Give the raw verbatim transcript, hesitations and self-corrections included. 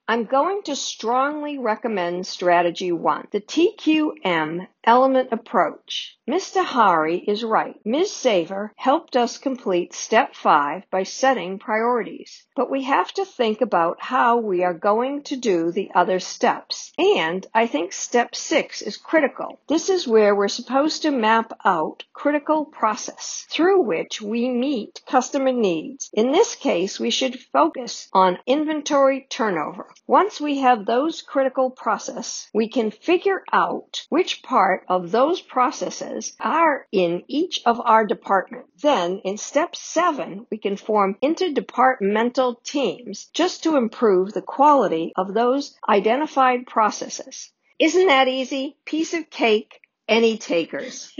I'm going to strongly recommend strategy one, the T Q M element approach. Mister Hari is right. Miz Saver helped us complete step five by setting priorities. But we have to think about how we are going to do the other steps. And I think step six is critical. This is where we're supposed to map out critical process through which we meet customer needs. In this case, we should focus on inventory turnover. Once we have those critical processes, we can figure out which part of those processes are in each of our departments. Then, in step seven, we can form interdepartmental teams just to improve the quality of those identified processes. Isn't that easy? Piece of cake. Any takers?